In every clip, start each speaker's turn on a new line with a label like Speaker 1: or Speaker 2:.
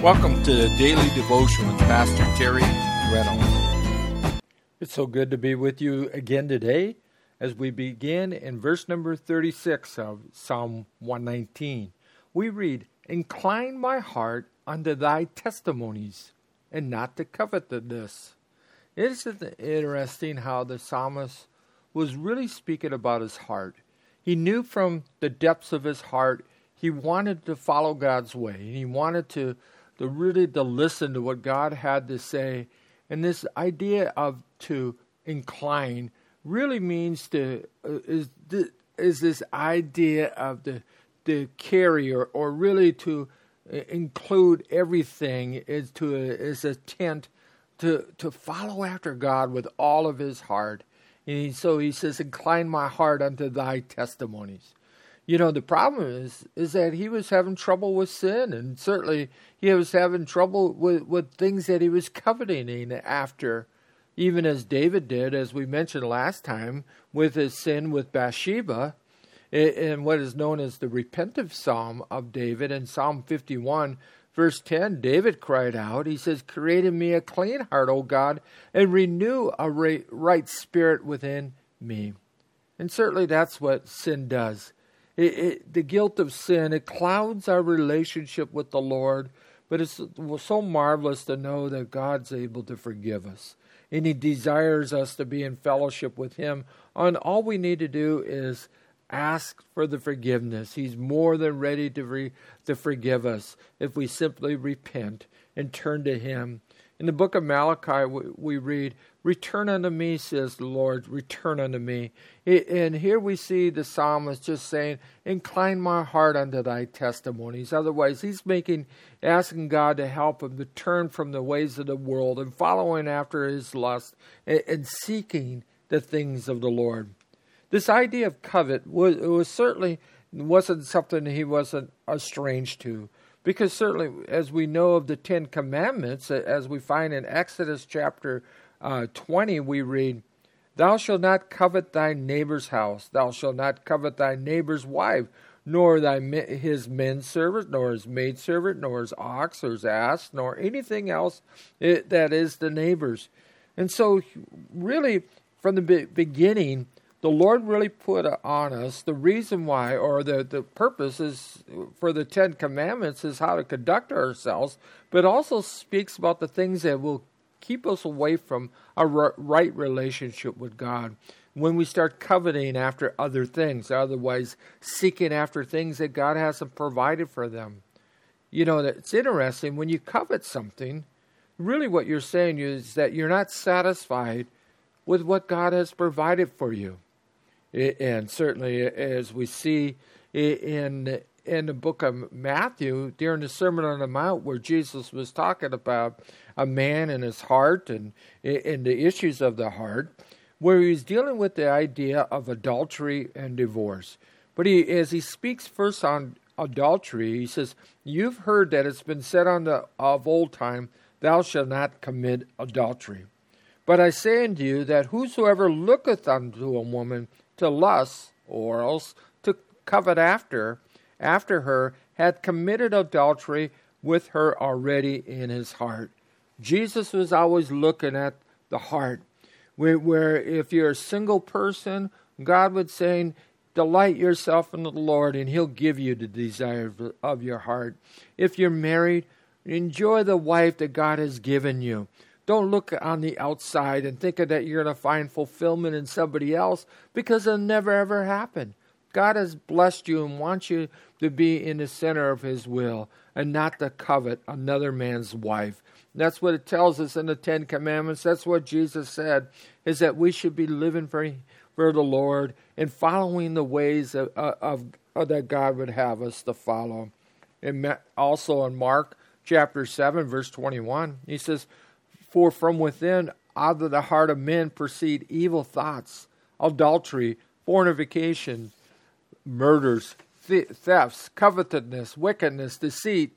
Speaker 1: Welcome to the Daily Devotion with Pastor Terry Reynolds.
Speaker 2: It's so good to be with you again today as we begin in verse number 36 of Psalm 119. We read, "Incline my heart unto thy testimonies, and not to covetousness." Isn't it interesting how the psalmist was really speaking about his heart? He knew from the depths of his heart he wanted to follow God's way. He wanted to really listen to what God had to say. And this idea of to incline really means is this idea of the carry or really to include everything is a tent to follow after God with all of his heart. And so he says, "Incline my heart unto thy testimonies." You know, the problem is that he was having trouble with sin, and certainly he was having trouble with things that he was coveting after, even as David did, as we mentioned last time, with his sin with Bathsheba, in what is known as the repentive psalm of David. In Psalm 51, verse 10, David cried out, he says, "Create in me a clean heart, O God, and renew a right spirit within me." And certainly that's what sin does. The guilt of sin, it clouds our relationship with the Lord, but it's so marvelous to know that God's able to forgive us. And he desires us to be in fellowship with him. And all we need to do is ask for the forgiveness. He's more than ready to forgive us if we simply repent and turn to him. In the book of Malachi, we read, "Return unto me, says the Lord, return unto me." And here we see the psalmist just saying, "Incline my heart unto thy testimonies." Otherwise, he's asking God to help him to turn from the ways of the world and following after his lust and seeking the things of the Lord. This idea of covet was certainly wasn't something he wasn't estranged to. Because certainly, as we know of the Ten Commandments, as we find in Exodus chapter 20, we read, "Thou shalt not covet thy neighbor's house. Thou shalt not covet thy neighbor's wife, nor his manservant, nor his maidservant, nor his ox, or his ass, nor anything else that is the neighbor's." And so, really, from the beginning, the Lord really put on us the reason why, or the purpose is for the Ten Commandments is how to conduct ourselves, but also speaks about the things that will keep us away from a right relationship with God. When we start coveting after other things, otherwise seeking after things that God hasn't provided for them. You know, it's interesting, when you covet something, really what you're saying is that you're not satisfied with what God has provided for you. And certainly, as we see in the book of Matthew, during the Sermon on the Mount, where Jesus was talking about a man and his heart and the issues of the heart, where he's dealing with the idea of adultery and divorce. But as he speaks first on adultery, he says, "You've heard that it's been said of old time, thou shalt not commit adultery. But I say unto you that whosoever looketh unto a woman to lust, or else to covet after her, hath committed adultery with her already in his heart." Jesus was always looking at the heart. Where if you're a single person, God would say, "Delight yourself in the Lord, and he'll give you the desire of your heart." If you're married, enjoy the wife that God has given you. Don't look on the outside and think that you're going to find fulfillment in somebody else, because it'll never, ever happen. God has blessed you and wants you to be in the center of his will and not to covet another man's wife. That's what it tells us in the Ten Commandments. That's what Jesus said, is that we should be living for the Lord and following the ways of that God would have us to follow. And also in Mark chapter 7, verse 21, he says, "For from within, out of the heart of men, proceed evil thoughts, adultery, fornication, murders, thefts, covetousness, wickedness, deceit,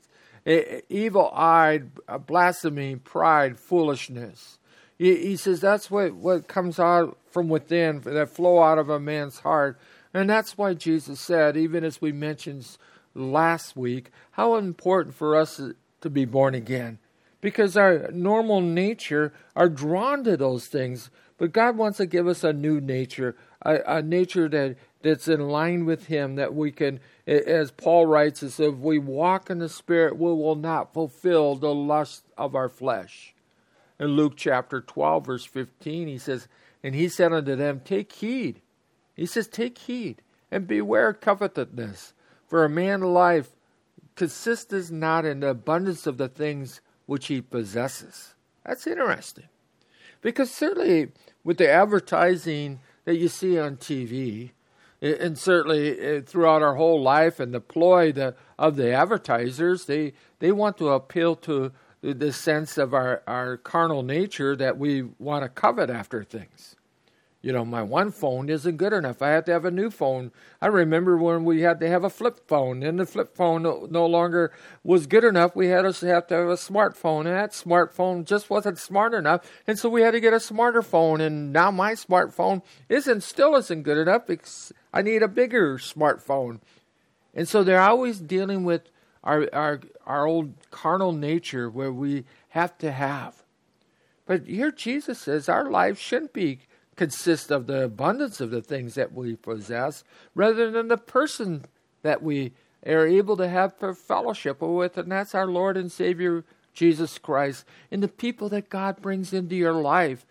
Speaker 2: evil-eyed, blasphemy, pride, foolishness." He says that's what comes out from within, that flow out of a man's heart. And that's why Jesus said, even as we mentioned last week, how important for us to be born again, because our normal nature are drawn to those things. But God wants to give us a new nature, a nature that's in line with Him, that we can, as Paul writes, is if we walk in the Spirit, we will not fulfill the lust of our flesh. In Luke chapter 12, verse 15, he says, and he said unto them, take heed. He says, take heed, and beware of covetousness. For a man's life consisteth not in the abundance of the things which he possesses. That's interesting. Because certainly with the advertising that you see on TV, and certainly throughout our whole life and the ploy of the advertisers, they want to appeal to the sense of our carnal nature that we want to covet after things. You know, my one phone isn't good enough. I have to have a new phone. I remember when we had to have a flip phone, and the flip phone no longer was good enough. We had to have a smartphone, and that smartphone just wasn't smart enough, and so we had to get a smarter phone. And now my smartphone still isn't good enough because I need a bigger smartphone. And so they're always dealing with our old carnal nature where we have to have. But here Jesus says our life shouldn't consist of the abundance of the things that we possess, rather than the person that we are able to have fellowship with, and that's our Lord and Savior Jesus Christ, and the people that God brings into your life.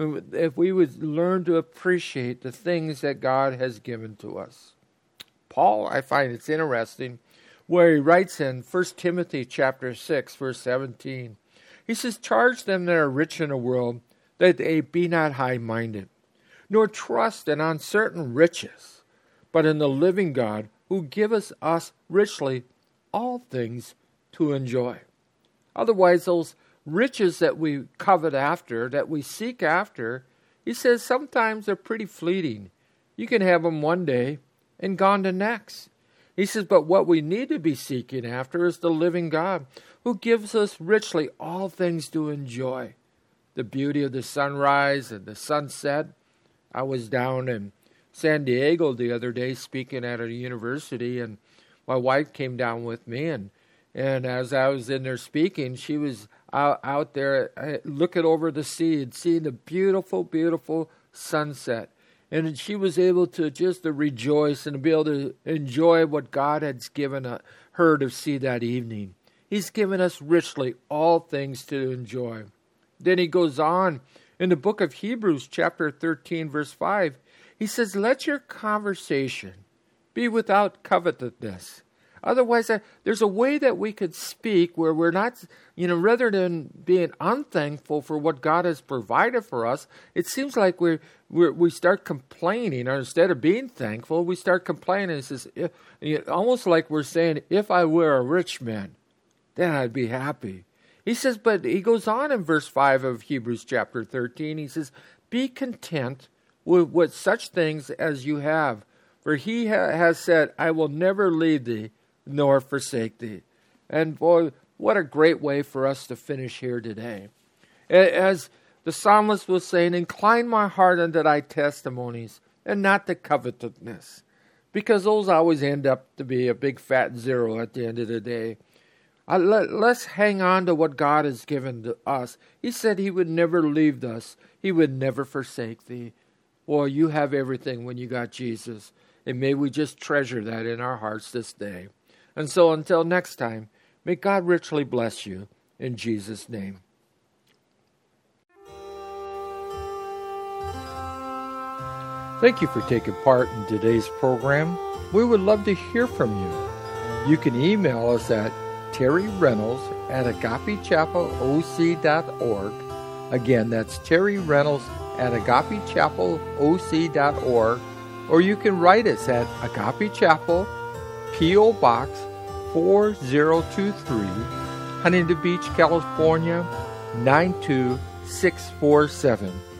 Speaker 2: If we would learn to appreciate the things that God has given to us. Paul, I find it's interesting, where he writes in 1 Timothy chapter 6, verse 17, he says, charge them that are rich in the world, that they be not high-minded, nor trust in uncertain riches, but in the living God, who giveth us richly all things to enjoy. Otherwise, those riches that we covet after, that we seek after, he says sometimes they're pretty fleeting. You can have them one day and gone the next. He says, but what we need to be seeking after is the living God, who gives us richly all things to enjoy. The beauty of the sunrise and the sunset. I was down in San Diego the other day speaking at a university, and my wife came down with me, and as I was in there speaking, she was out there looking over the sea and seeing the beautiful, beautiful sunset. And she was able to just rejoice and to be able to enjoy what God has given her to see that evening. He's given us richly all things to enjoy. Then he goes on in the book of Hebrews, chapter 13, verse 5. He says, let your conversation be without covetousness. Otherwise, there's a way that we could speak where we're not, rather than being unthankful for what God has provided for us, it seems like we start complaining, or instead of being thankful, we start complaining. It says, almost like we're saying, if I were a rich man, then I'd be happy. He says, but he goes on in verse 5 of Hebrews chapter 13, he says, be content with such things as you have, for he has said, I will never leave thee, nor forsake thee. And boy, what a great way for us to finish here today. As the psalmist was saying, incline my heart unto thy testimonies, and not to covetousness, because those always end up to be a big fat zero at the end of the day. Let's hang on to what God has given to us. He said he would never leave us. He would never forsake thee. Boy, you have everything when you got Jesus. And may we just treasure that in our hearts this day. And so until next time, may God richly bless you in Jesus' name. Thank you for taking part in today's program. We would love to hear from you. You can email us at terryreynolds@agapechapelOC.org. Again, that's terryreynolds@agapechapelOC.org. Or you can write us at Agape Chapel, P.O. Box 4023, Huntington Beach, California, 92647.